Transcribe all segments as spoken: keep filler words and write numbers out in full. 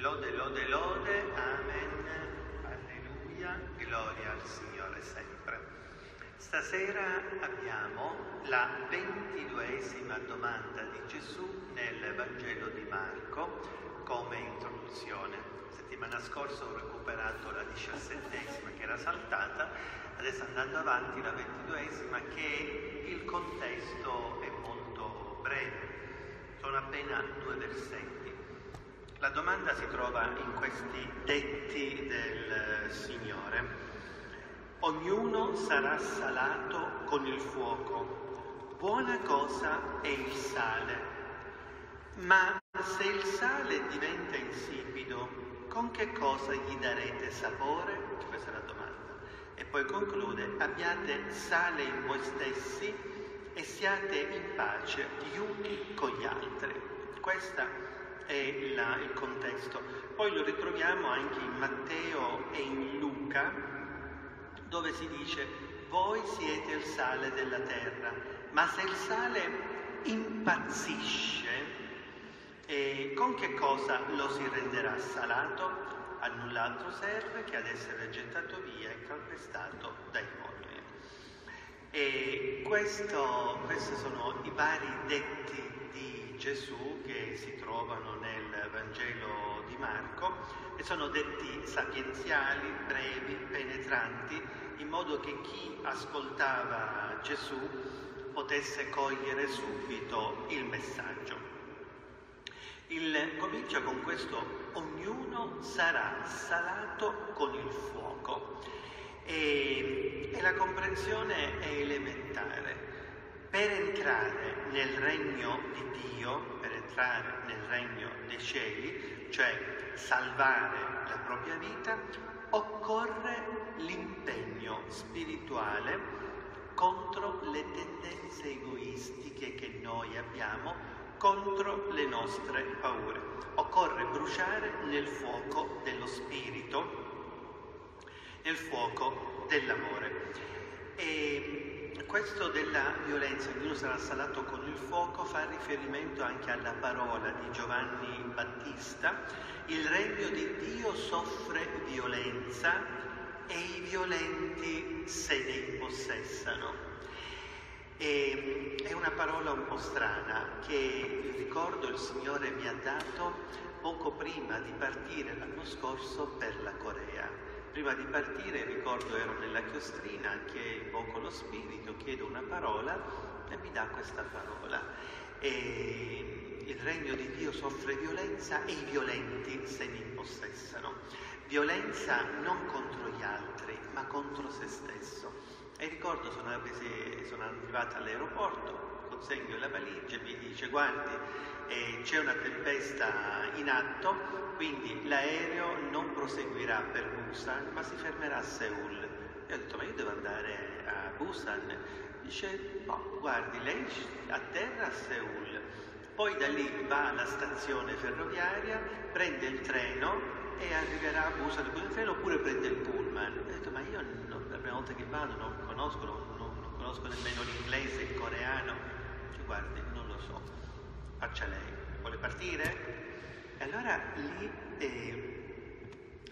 Lode, lode, lode, amen, alleluia, gloria al Signore sempre. Stasera abbiamo la ventiduesima domanda di Gesù nel Vangelo di Marco come introduzione. Settimana scorsa ho recuperato la diciassettesima che era saltata, adesso andando avanti la ventiduesima, che il contesto è molto breve, sono appena due versetti. La domanda si trova in questi detti del Signore. Ognuno sarà salato con il fuoco, buona cosa è il sale, ma se il sale diventa insipido, con che cosa gli darete sapore? Questa è la domanda. E poi conclude: abbiate sale in voi stessi e siate in pace gli uni con gli altri. Questa è la, il contesto. Poi lo ritroviamo anche in Matteo e in Luca, dove si dice: voi siete il sale della terra, ma se il sale impazzisce, eh, con che cosa lo si renderà salato? A null'altro serve che ad essere gettato via e calpestato dai uomini. E questo, questi sono i vari detti di Gesù che si trovano nel Vangelo di Marco e sono detti sapienziali, brevi, penetranti, in modo che chi ascoltava Gesù potesse cogliere subito il messaggio. Il comincia con questo: ognuno sarà salato con il fuoco, e, e la comprensione è elementare. Per entrare nel regno di Dio, per entrare nel regno dei cieli, cioè salvare la propria vita, occorre l'impegno spirituale contro le tendenze egoistiche che noi abbiamo, contro le nostre paure. Occorre bruciare nel fuoco dello spirito, nel fuoco dell'amore. E questo della violenza, ognuno sarà salato con il fuoco, fa riferimento anche alla parola di Giovanni Battista: il regno di Dio soffre violenza e i violenti se ne impossessano. E, è una parola un po' strana che, ricordo, il Signore mi ha dato poco prima di partire l'anno scorso per la Corea. Prima di partire, ricordo, ero nella chiostrina, che invoco lo Spirito, chiedo una parola e mi dà questa parola. E il regno di Dio soffre violenza e i violenti se ne impossessano. Violenza non contro gli altri, ma contro se stesso. E ricordo, sono, sono arrivata all'aeroporto, consegno la valigia e mi dice: guardi, eh, c'è una tempesta in atto, quindi l'aereo non proseguirà per Busan, ma si fermerà a Seul. E ho detto: ma io devo andare a Busan? Dice: no, guardi, lei atterra a Seul, poi da lì va alla stazione ferroviaria, prende il treno e arriverà a Busan con il treno, oppure prende il pullman. Ho detto: ma io non, la prima volta che vado non conosco, non, non, non conosco nemmeno l'inglese, il coreano. Dice: guardi, non lo so, faccia lei, vuole partire? E allora lì eh,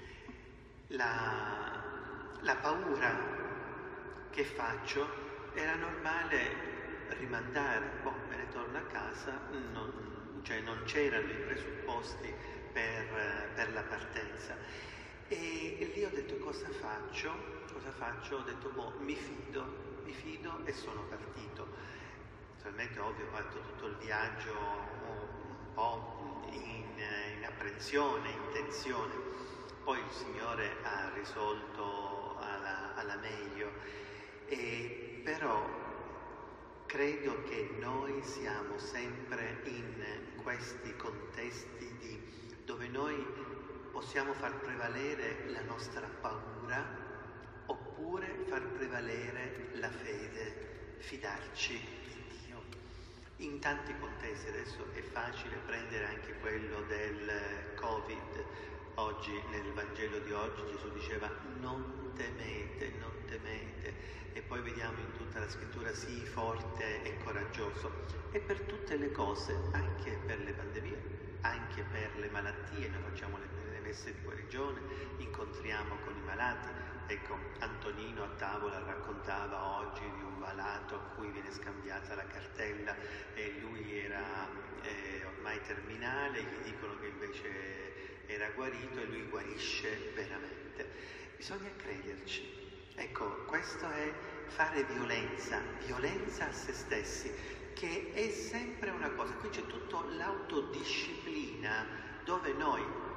la, la paura che faccio, era normale rimandare, boh, me ne torno a casa, non, cioè non c'erano i presupposti per, per la partenza. E, e lì ho detto: cosa faccio? Cosa faccio? Ho detto: boh, mi fido, mi fido e sono partito. Naturalmente, ovvio, ho fatto tutto il viaggio un po' in, in apprensione, in tensione. Poi il Signore ha risolto alla, alla meglio. E però credo che noi siamo sempre in questi contesti di, dove noi possiamo far prevalere la nostra paura oppure far prevalere la fede, fidarci di Dio. In tanti contesti, adesso è facile prendere anche quello del Covid. Oggi, nel Vangelo di oggi, Gesù diceva: non temete, non temete. E poi vediamo in tutta la scrittura, sii forte e coraggioso. E per tutte le cose, anche per le pandemie, anche per le malattie, noi facciamo le, le messe di guarigione, incontriamo con i malati. Ecco, Antonino a tavola raccontava oggi di un malato a cui viene scambiata la cartella e lui era eh, ormai terminale, gli dicono che invece era guarito e lui guarisce veramente. Bisogna crederci. Ecco, questo è fare violenza, violenza a se stessi, che è sempre una cosa. Qui c'è tutta l'autodisciplina, dove noi,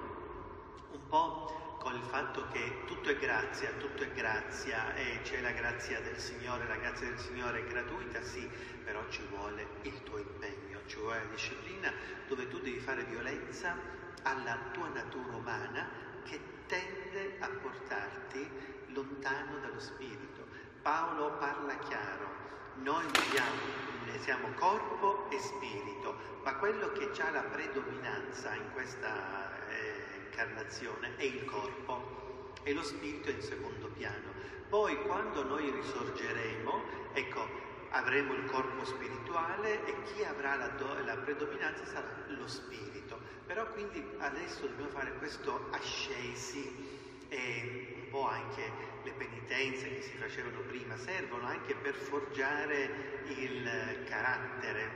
un po' con il fatto che tutto è grazia, tutto è grazia, e c'è la grazia del Signore, la grazia del Signore è gratuita, sì, però ci vuole il tuo impegno, ci vuole la disciplina, dove tu devi fare violenza alla tua natura umana che tende a portarti lontano dallo spirito. Paolo parla chiaro, noi viviamo, ne siamo corpo e spirito, ma quello che ha la predominanza in questa eh, incarnazione è il corpo e lo spirito è in secondo piano. Poi quando noi risorgeremo, ecco, avremo il corpo spirituale e chi avrà la, do, la predominanza sarà lo spirito. Però quindi adesso dobbiamo fare questo ascesi, e un po' anche le penitenze che si facevano prima servono anche per forgiare il carattere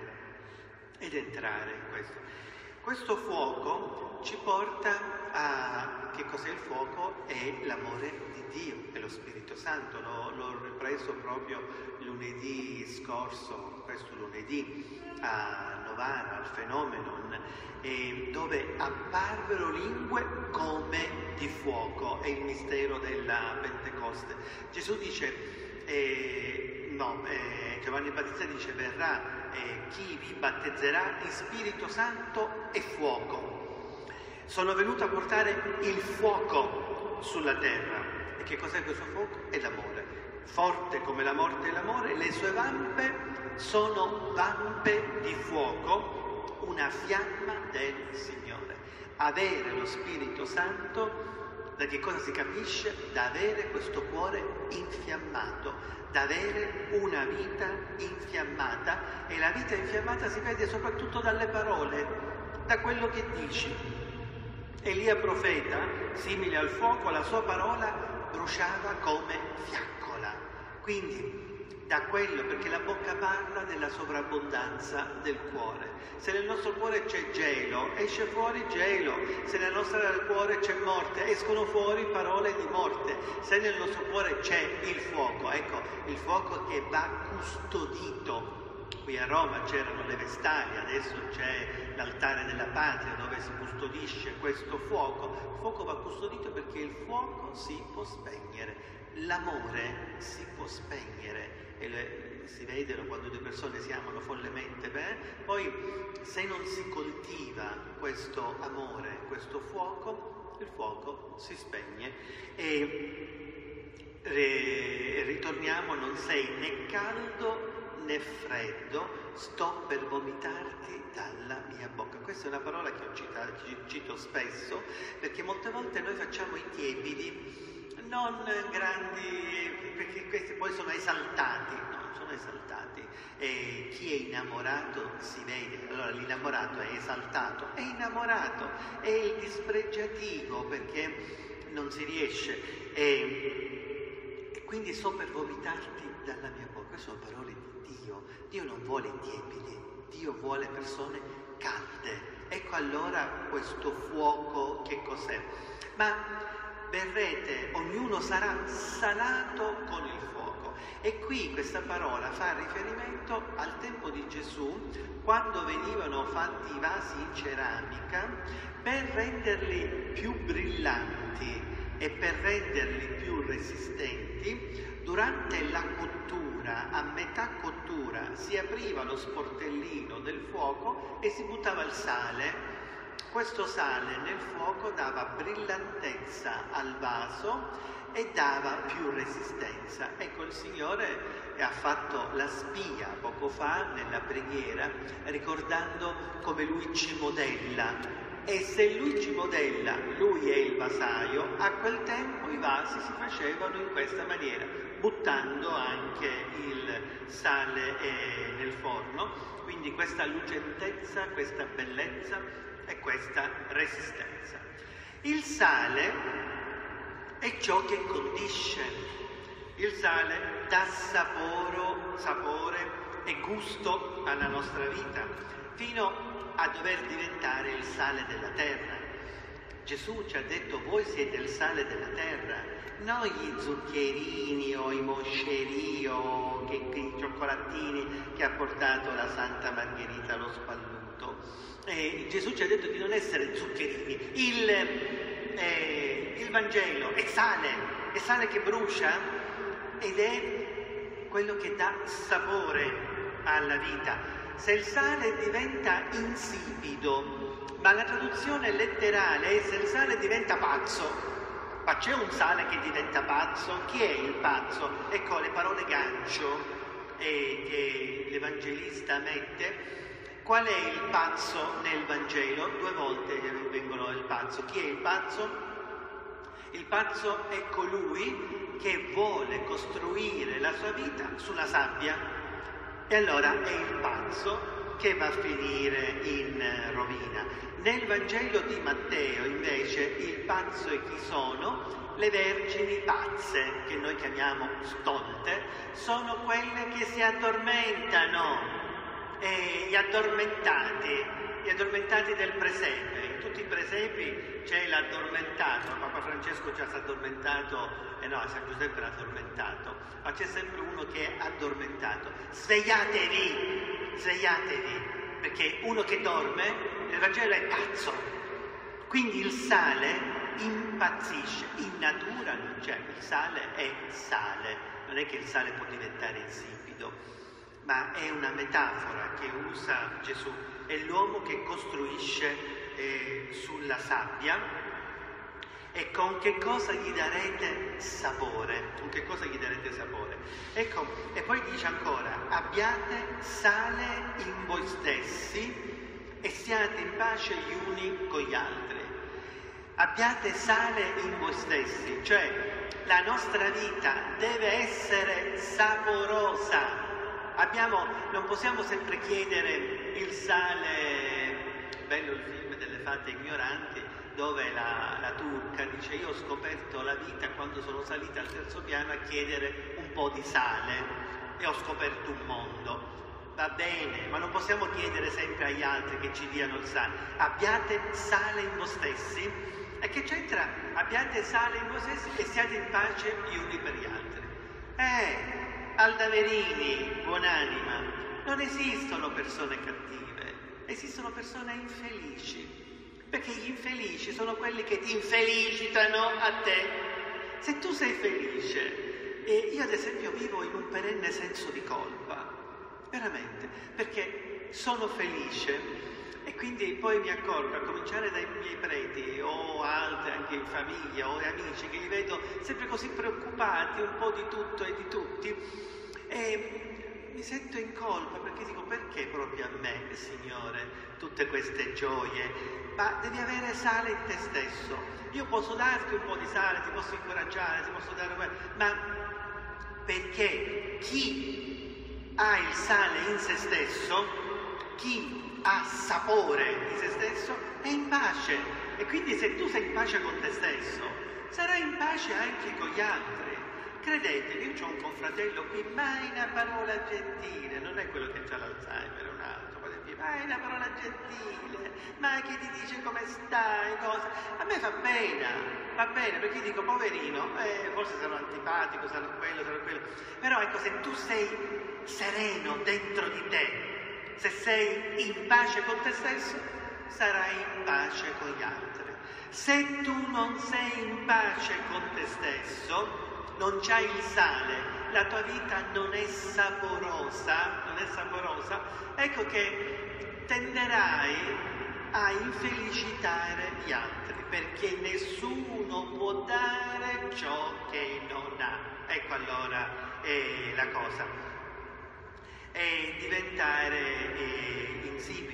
ed entrare in questo. Questo fuoco ci porta a... che cos'è il fuoco? È l'amore di Dio, è lo Spirito Santo. L'ho, l'ho ripreso proprio lunedì scorso, questo lunedì, a Novara, al Phenomenon, eh, dove apparvero lingue come di fuoco, è il mistero della Pentecoste. Gesù dice, eh, no, eh, Giovanni Battista dice, verrà eh, chi vi battezzerà in Spirito Santo e fuoco. Sono venuto a portare il fuoco sulla terra. E che cos'è questo fuoco? È l'amore. Forte come la morte e l'amore, le sue vampe sono vampe di fuoco, una fiamma del Signore. Avere lo Spirito Santo, da che cosa si capisce? Da avere questo cuore infiammato, da avere una vita infiammata, e la vita infiammata si vede soprattutto dalle parole, da quello che dici. Elia profeta, simile al fuoco, la sua parola bruciava come fiaccola. Quindi da quello, perché la bocca parla della sovrabbondanza del cuore. Se nel nostro cuore c'è gelo, esce fuori gelo. Se nel nostro cuore c'è morte, escono fuori parole di morte. Se nel nostro cuore c'è il fuoco, ecco, il fuoco che va custodito. Qui a Roma c'erano le vestali, adesso c'è l'altare della patria dove si custodisce questo fuoco. Il fuoco va custodito perché il fuoco si può spegnere, l'amore si può spegnere. E le, si vedono quando due persone si amano follemente bene, poi se non si coltiva questo amore, questo fuoco, il fuoco si spegne e re, ritorniamo, non sei né caldo né freddo, sto per vomitarti dalla mia bocca. Questa è una parola che ho citato, cito spesso, perché molte volte noi facciamo i tiepidi, non grandi, perché questi poi sono esaltati, no, sono esaltati. E chi è innamorato si vede, allora l'innamorato è esaltato, è innamorato, è il dispregiativo perché non si riesce. E, e quindi sto per vomitarti dalla mia bocca. Queste sono parole di Dio. Dio non vuole i tiepidi, Dio vuole persone calde. Ecco allora questo fuoco che cos'è? Ma verrete, ognuno sarà salato con il fuoco. E qui questa parola fa riferimento al tempo di Gesù, quando venivano fatti i vasi in ceramica per renderli più brillanti e per renderli più resistenti. Durante la cottura, a metà cottura, si apriva lo sportellino del fuoco e si buttava il sale. Questo sale nel fuoco dava brillantezza al vaso e dava più resistenza. Ecco, il Signore ha fatto la spia poco fa nella preghiera, ricordando come Lui ci modella. e se lui ci modella, lui è il vasaio, a quel tempo i vasi si facevano in questa maniera, buttando anche il sale eh, nel forno, quindi questa lucentezza, questa bellezza e questa resistenza. Il sale è ciò che condisce, il sale dà saporo, sapore e gusto alla nostra vita, fino a dover diventare il sale della terra. Gesù ci ha detto: voi siete il sale della terra, non gli zuccherini o i moscerini o che, che, i cioccolatini che ha portato la Santa Margherita allo Spalluto. Eh, Gesù ci ha detto di non essere zuccherini. Il, eh, il Vangelo è sale, è sale che brucia ed è quello che dà sapore alla vita. Se il sale diventa insipido, ma la traduzione letterale è se il sale diventa pazzo. Ma c'è un sale che diventa pazzo? Chi è il pazzo? Ecco le parole gancio eh, che l'Evangelista mette. Qual è il pazzo nel Vangelo? Due volte vengono il pazzo. Chi è il pazzo? Il pazzo è colui che vuole costruire la sua vita sulla sabbia. E allora è il pazzo che va a finire in rovina. Nel Vangelo di Matteo, invece, il pazzo e chi sono? Le vergini pazze, che noi chiamiamo stolte, sono quelle che si addormentano, e gli addormentati, gli addormentati del presepe. In tutti i presepi c'è l'addormentato, Papa Francesco ci ha addormentato, e eh no, San Giuseppe l'ha addormentato, ma c'è sempre uno che è addormentato. Svegliatevi, svegliatevi, perché uno che dorme, nel Vangelo è pazzo. Quindi il sale impazzisce, in natura non c'è, il sale è sale, non è che il sale può diventare insipido, ma è una metafora che usa Gesù, è l'uomo che costruisce eh, sulla sabbia. E con che cosa gli darete sapore? Con che cosa gli darete sapore? Ecco, e poi dice ancora: abbiate sale in voi stessi e siate in pace gli uni con gli altri. Abbiate sale in voi stessi, cioè la nostra vita deve essere saporosa. Abbiamo, non possiamo sempre chiedere il sale, bello il film delle fate ignoranti, dove la, la turca dice: io ho scoperto la vita quando sono salita al terzo piano a chiedere un po' di sale e ho scoperto un mondo. Va bene, ma non possiamo chiedere sempre agli altri che ci diano il sale. Abbiate sale in voi stessi. E che c'entra? Abbiate sale in voi stessi e siate in pace gli uni per gli altri. Eh, Aldaverini, buonanima, non esistono persone cattive, esistono persone infelici. Perché gli infelici sono quelli che ti infelicitano a te. Se tu sei felice, e io ad esempio vivo in un perenne senso di colpa, veramente, perché sono felice e quindi poi mi accorgo, a cominciare dai miei preti o altri anche in famiglia o amici, che li vedo sempre così preoccupati un po' di tutto e di tutti, e mi sento in colpa perché dico: perché proprio a me, Signore, tutte queste gioie? Ma devi avere sale in te stesso. Io posso darti un po' di sale, ti posso incoraggiare, ti posso dare, ma perché chi ha il sale in se stesso, chi ha sapore di se stesso, è in pace. E quindi se tu sei in pace con te stesso, sarai in pace anche con gli altri. Credetemi, io ho un confratello qui, mai una parola gentile, non è quello che ha l'Alzheimer, è un altro. Mai una parola gentile, ma che ti dice come stai, cosa. A me fa pena, fa bene, perché dico: poverino, eh, forse sarò antipatico, sarò quello, sarò quello. Però ecco, se tu sei sereno dentro di te, se sei in pace con te stesso, sarai in pace con gli altri. Se tu non sei in pace con te stesso, non c'hai il sale, la tua vita non è saporosa, non è saporosa, ecco che tenderai a infelicitare gli altri, perché nessuno può dare ciò che non ha. Ecco allora è la cosa, è diventare eh, insipidi.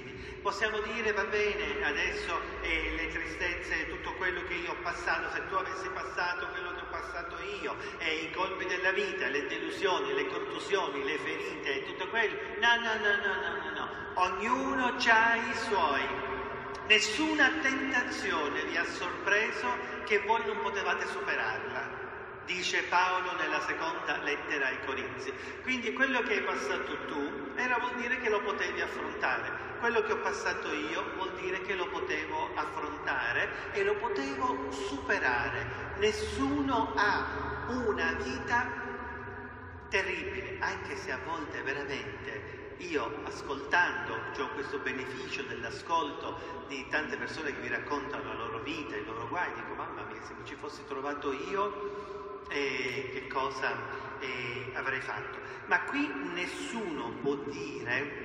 Possiamo dire, va bene, adesso eh, le tristezze, tutto quello che io ho passato, se tu avessi passato quello che ho passato io, eh, i colpi della vita, le delusioni, le contusioni, le ferite, tutto quello, no, no, no, no, no, no, no. Ognuno ha i suoi. Nessuna tentazione vi ha sorpreso che voi non potevate superarla, dice Paolo nella seconda lettera ai Corinzi. Quindi quello che hai passato tu era vuol dire che lo potevi affrontare. Quello che ho passato io vuol dire che lo potevo affrontare e lo potevo superare. Nessuno ha una vita terribile, anche se a volte veramente io, ascoltando, ho questo beneficio dell'ascolto di tante persone che mi raccontano la loro vita, i loro guai, dico mamma mia, se mi ci fossi trovato io, eh, che cosa eh, avrei fatto? Ma qui nessuno può dire,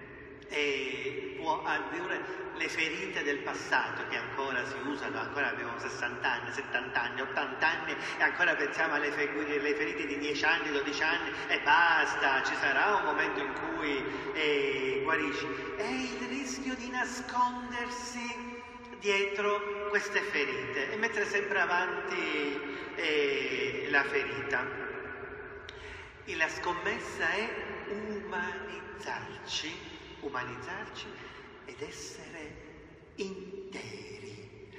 eh, può avere le ferite del passato che ancora si usano, ancora abbiamo sessanta anni, settanta anni, ottanta anni e ancora pensiamo alle, alle ferite di dieci anni, dodici anni e basta, ci sarà un momento in cui eh, guarisci. È il rischio di nascondersi dietro queste ferite e mettere sempre avanti eh, la ferita. E la scommessa è umanizzarci, umanizzarci ed essere interi.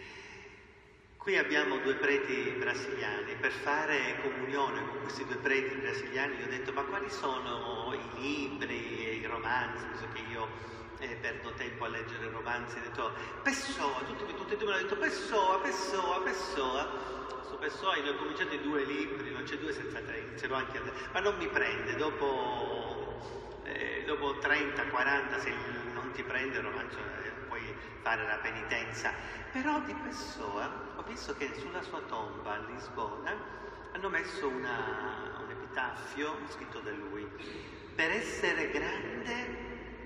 Qui abbiamo due preti brasiliani. Per fare comunione con questi due preti brasiliani gli ho detto ma quali sono i libri e i romanzi, visto che io eh, perdo tempo a leggere romanzi, ho detto Pessoa, tutti, tutti e due mi hanno detto Pessoa, Pessoa, Pessoa. Su Pessoa io ho cominciato i due libri, non c'è due senza tre, inizierò anche a... ma non mi prende, dopo, eh, dopo trenta quaranta se non ti prende il romanzo eh, puoi fare la penitenza. Però di Pessoa ho visto che sulla sua tomba a Lisbona hanno messo una, un epitaffio scritto da lui: per essere grande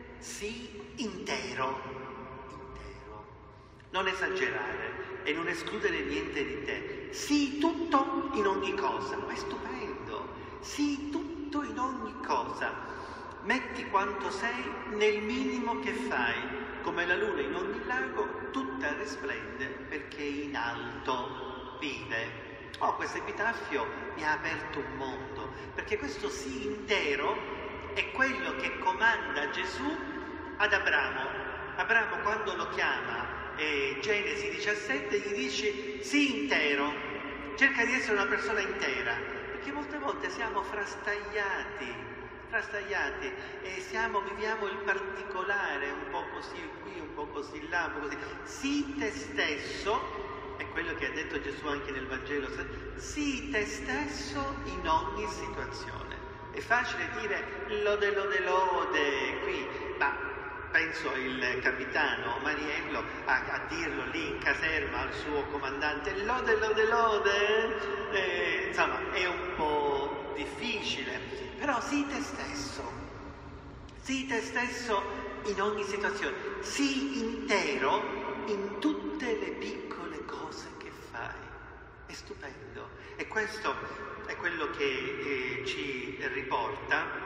sii intero, intero, non esagerare e non escludere niente di te, sii tutto in ogni cosa. Ma è stupendo, sii tutto in ogni cosa, metti quanto sei nel minimo che fai, come la luna in ogni lago, tutta risplende perché in alto vive. Oh, questo epitaffio mi ha aperto un mondo, perché questo sii intero è quello che comanda Gesù ad Abramo. Abramo quando lo chiama, eh, Genesi diciassette, gli dice sii intero, cerca di essere una persona intera, perché molte volte siamo frastagliati, frastagliati e siamo, viviamo il particolare, un po' così qui, un po' così là, un po' così. Sii te stesso, è quello che ha detto Gesù anche nel Vangelo, sii te stesso in ogni situazione. È facile dire lode, lode, lode qui, ma penso il capitano Mariello a, a dirlo lì in caserma al suo comandante, lode, lode, lode, eh, insomma è un po' difficile, però sii te stesso, sii te stesso in ogni situazione, sii intero in tutte le piccole cose che fai. È stupendo, e questo è quello che eh, ci riporta.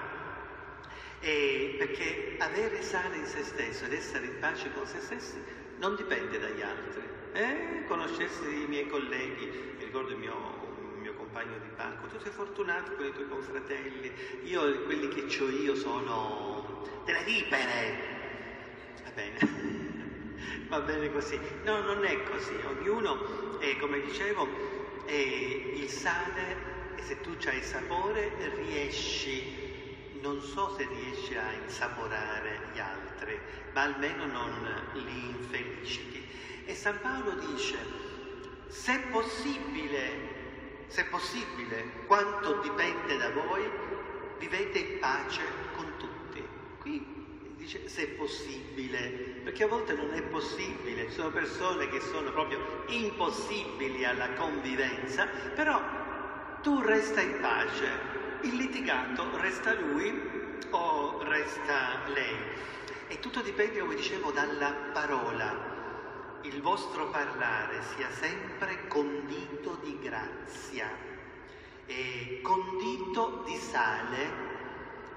E perché avere sale in se stesso ed essere in pace con se stessi non dipende dagli altri. Eh? Conoscessi i miei colleghi, mi ricordo il mio, il mio compagno di banco, tu sei fortunato con i tuoi confratelli, io quelli che c'ho io sono delle vipere. Va bene, va bene così. No, non è così. Ognuno, eh, come dicevo, è il sale, e se tu c'hai sapore riesci. Non so se riesci a insaporare gli altri, ma almeno non li infeliciti. E San Paolo dice, se possibile, se possibile, quanto dipende da voi, vivete in pace con tutti. Qui dice se possibile, perché a volte non è possibile, ci sono persone che sono proprio impossibili alla convivenza, però tu resta in pace. Il litigato resta lui o resta lei. E tutto dipende, come dicevo, dalla parola. Il vostro parlare sia sempre condito di grazia e condito di sale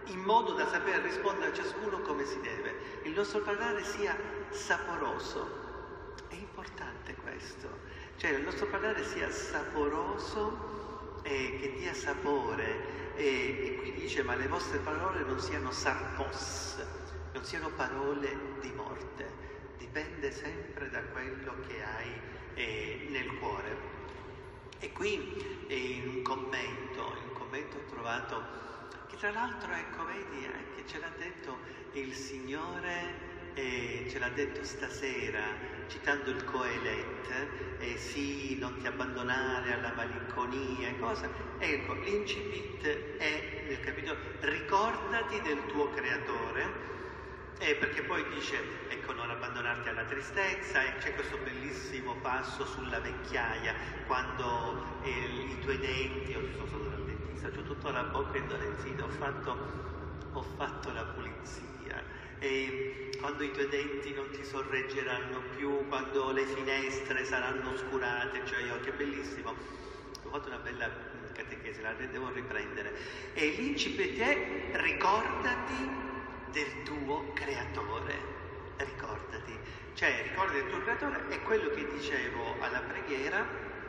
in modo da saper rispondere a ciascuno come si deve. Il nostro parlare sia saporoso. È importante questo. Cioè il nostro parlare sia saporoso e che dia sapore. E, e qui dice, ma le vostre parole non siano sarpos, non siano parole di morte. Dipende sempre da quello che hai eh, nel cuore. E qui eh, in un commento, in un commento ho trovato, che tra l'altro, ecco, vedi, anche ce l'ha detto il Signore, eh, ce l'ha detto stasera, citando il Coelet, eh, sì, non ti abbandonare alla malinconia e cosa. Ecco, l'incipit è nel capitolo, ricordati del tuo Creatore, eh, perché poi dice, ecco, non abbandonarti alla tristezza, e c'è questo bellissimo passo sulla vecchiaia, quando eh, i tuoi denti, io sono stato dal dentista, ho tutta la bocca indolenzita, ho fatto, ho fatto la pulizia, e quando i tuoi denti non ti sorreggeranno più, quando le finestre saranno oscurate, cioè io, che bellissimo, ho fatto una bella catechesi, la devo riprendere, e l'incipit è ricordati del tuo Creatore, ricordati, cioè ricordati del tuo Creatore, è quello che dicevo alla preghiera,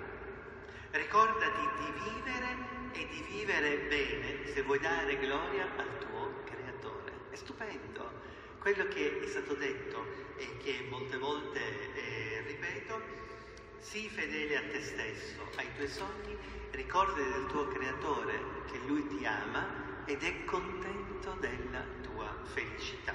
ricordati di vivere e di vivere bene se vuoi dare gloria al tuo Creatore. È stupendo quello che è stato detto e che molte volte eh, ripeto: sii fedele a te stesso, ai tuoi sogni, ricordati del tuo Creatore, che Lui ti ama ed è contento della tua felicità.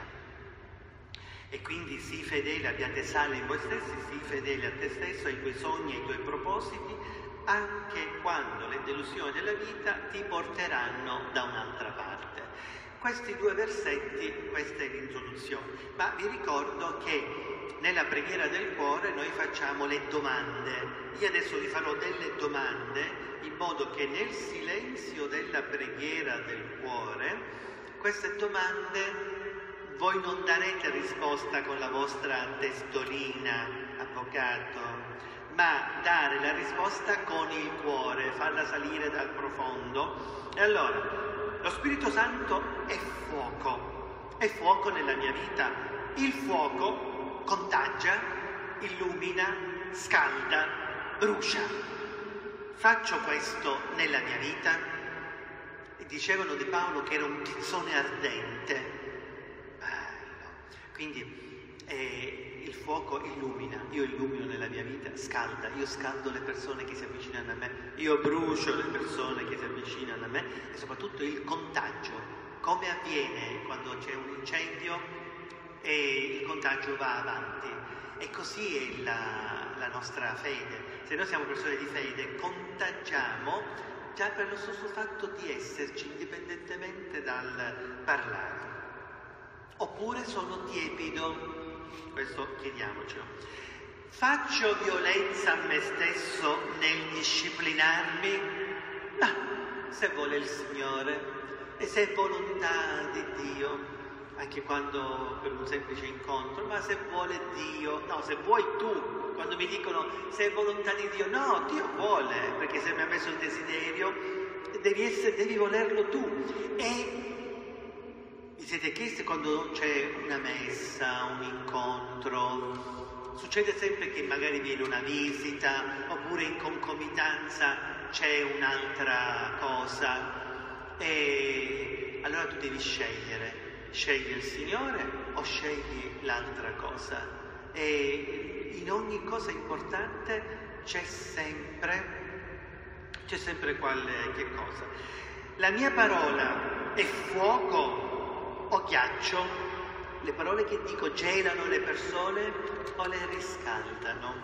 E quindi sii fedele, abbiate sale in voi stessi, sii fedele a te stesso, ai tuoi sogni, ai tuoi propositi, anche quando le delusioni della vita ti porteranno da un'altra parte. Questi due versetti, questa è l'introduzione, ma vi ricordo che nella preghiera del cuore noi facciamo le domande. Io adesso vi farò delle domande in modo che nel silenzio della preghiera del cuore, queste domande voi non darete risposta con la vostra testolina, avvocato, ma dare la risposta con il cuore, farla salire dal profondo. E allora, lo Spirito Santo è fuoco, è fuoco nella mia vita. Il fuoco contagia, illumina, scalda, brucia. Faccio questo nella mia vita? E dicevano di Paolo che era un tizzone ardente. Bello. Quindi eh, il fuoco illumina, io illumino nella mia vita, scalda, io scaldo le persone che si avvicinano a me, io brucio le persone che si avvicinano a me, e soprattutto il contagio. Come avviene quando c'è un incendio e il contagio va avanti? E così è la, la nostra fede. Se noi siamo persone di fede, contagiamo già per lo stesso fatto di esserci, indipendentemente dal parlare. Oppure sono tiepido, questo chiediamocelo. Faccio violenza a me stesso nel disciplinarmi? Ma se vuole il Signore e se è volontà di Dio, anche quando per un semplice incontro, ma se vuole Dio, no, se vuoi tu, quando mi dicono se è volontà di Dio, no, Dio vuole, perché se mi ha messo il desiderio, devi, essere, devi volerlo tu. E vi siete chiesti, quando c'è una messa, un incontro, succede sempre che magari viene una visita, oppure in concomitanza c'è un'altra cosa, e allora tu devi scegliere. Scegli il Signore o scegli l'altra cosa? E in ogni cosa importante c'è sempre, c'è sempre quale che cosa. La mia parola è fuoco o ghiaccio? Le parole che dico gelano le persone o le riscaldano?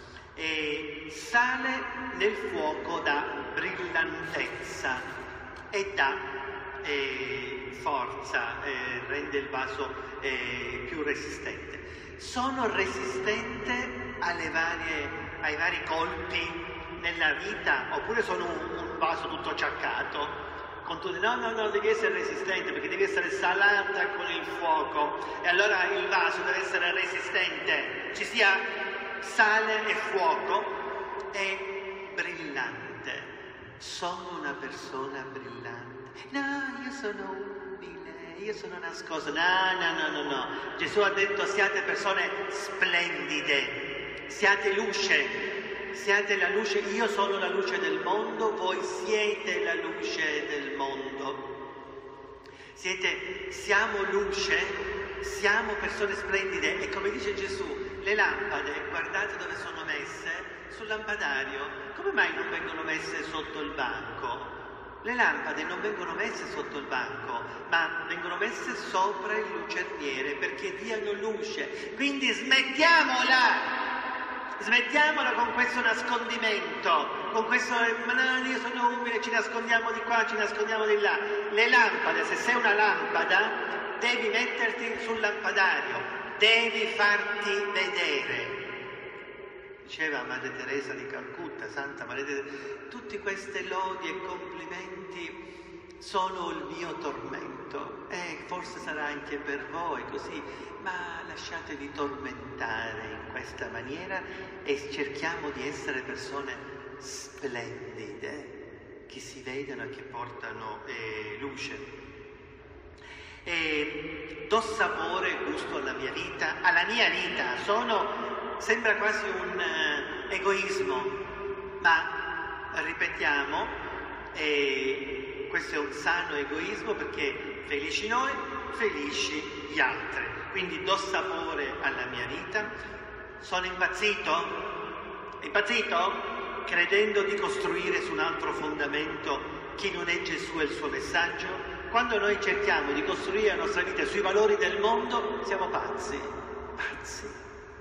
E sale nel fuoco dà brillantezza e dà eh, forza, eh, rende il vaso eh, più resistente. Sono resistente alle varie, ai vari colpi nella vita, oppure sono un, un vaso tutto acciaccato? Con tutti, no, no, no, devi essere resistente, perché devi essere salata con il fuoco, e allora il vaso deve essere resistente, ci sia sale e fuoco e brillante. Sono una persona brillante. No, io sono umile. io sono nascosto. No, no, no, no, no. Gesù ha detto siate persone splendide, siate luce, siate la luce. Io sono la luce del mondo, voi siete la luce del mondo. Siete, siamo luce, siamo persone splendide. E come dice Gesù, le lampade, guardate dove sono messe, sul lampadario. Come mai non vengono messe sotto il banco? Le lampade non vengono messe sotto il banco, ma vengono messe sopra il lucerniere perché diano luce. Quindi smettiamola! Smettiamola con questo nascondimento, con questo ma no, io sono umile, ci nascondiamo di qua, ci nascondiamo di là. Le lampade, se sei una lampada, devi metterti sul lampadario, devi farti vedere. Diceva Madre Teresa di Calcutta, Santa Maria Teresa, tutte queste lodi e complimenti sono il mio tormento. E forse sarà anche per voi così, ma lasciatevi tormentare in questa maniera e cerchiamo di essere persone splendide, che si vedono e che portano eh, luce. E do sapore e gusto alla mia vita, alla mia vita. Sono... Sembra quasi un uh, egoismo, ma ripetiamo, eh, questo è un sano egoismo perché felici noi, felici gli altri. Quindi do sapore alla mia vita. Sono impazzito? Impazzito? Credendo di costruire su un altro fondamento chi non è Gesù e il suo messaggio? Quando noi cerchiamo di costruire la nostra vita sui valori del mondo, siamo pazzi, pazzi.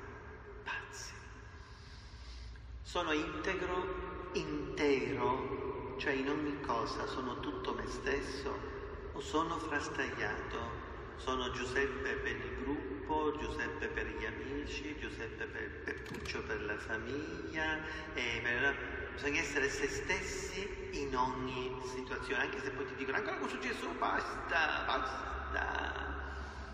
Sono integro, intero, cioè in ogni cosa sono tutto me stesso o sono frastagliato? Sono Giuseppe per il gruppo, Giuseppe per gli amici, Giuseppe per Petruccio per la famiglia. E per... Bisogna essere se stessi in ogni situazione, anche se poi ti dicono ancora con su Gesù, basta, basta.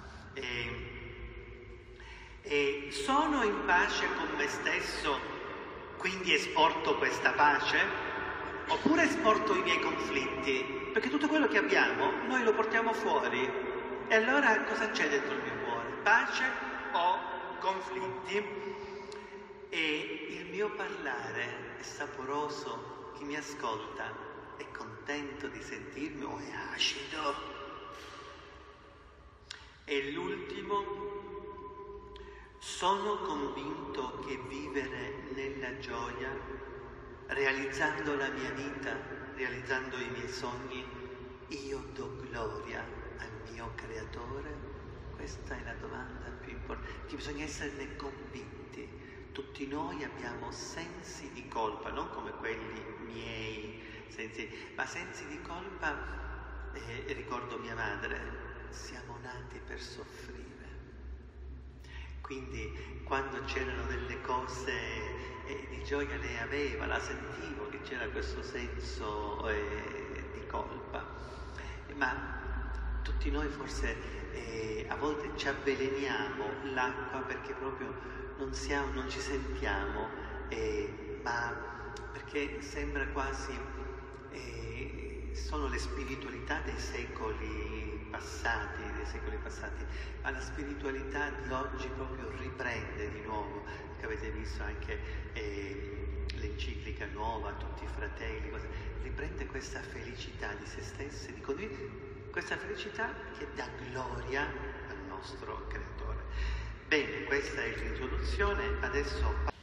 E... e sono in pace con me stesso, quindi esporto questa pace, oppure esporto i miei conflitti, perché tutto quello che abbiamo noi lo portiamo fuori. E allora cosa c'è dentro il mio cuore? Pace o conflitti? E il mio parlare è saporoso, chi mi ascolta è contento di sentirmi o è acido? E l'ultimo, sono convinto che vivere nella gioia, realizzando la mia vita, realizzando i miei sogni, io do gloria al mio Creatore? Questa è la domanda più importante, che bisogna esserne convinti. Tutti noi abbiamo sensi di colpa, non come quelli miei sensi, ma sensi di colpa, eh, ricordo mia madre, siamo nati per soffrire. Quindi quando c'erano delle cose eh, di gioia lei aveva, la sentivo che c'era questo senso eh, di colpa. Ma tutti noi forse eh, a volte ci avveleniamo l'acqua perché proprio non, siamo, non ci sentiamo, eh, ma perché sembra quasi, eh, sono le spiritualità dei secoli passati, dei secoli passati, ma la spiritualità di oggi proprio riprende di nuovo, che avete visto anche eh, l'enciclica nuova, tutti i fratelli, cose, riprende questa felicità di se stessi, di condividere questa felicità che dà gloria al nostro Creatore. Bene, questa è l'introduzione, adesso